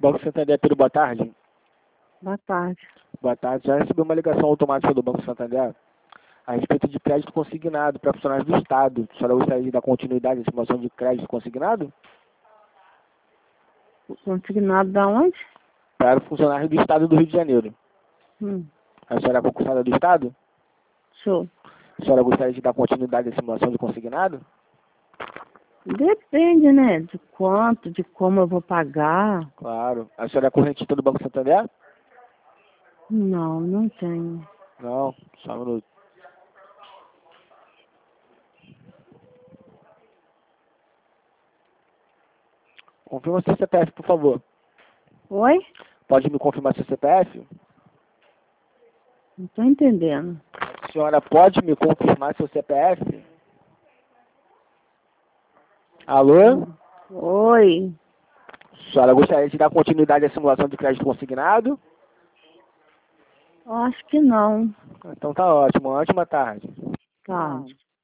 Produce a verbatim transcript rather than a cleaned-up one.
Banco Santander, tudo boa tarde? Boa tarde. Boa tarde. Já recebi uma ligação automática do Banco Santander a respeito de crédito consignado para funcionários do Estado. A senhora gostaria de dar continuidade à simulação de crédito consignado? Consignado da onde? Para funcionários do Estado do Rio de Janeiro. Hum, A senhora é concursada do Estado? sou. A senhora gostaria de dar continuidade à simulação de consignado? Depende, né? De quanto, de como eu vou pagar. Claro. A senhora é correntista do Banco Santander? Não, não tenho. Não, só um minuto. Confirma seu C P F, por favor. Oi? Pode me confirmar seu C P F? Não tô entendendo. A senhora pode me confirmar seu C P F? Alô? Oi? A senhora gostaria de dar continuidade à simulação de crédito consignado? Eu acho que não. Então tá ótimo. Uma ótima tarde. Tá.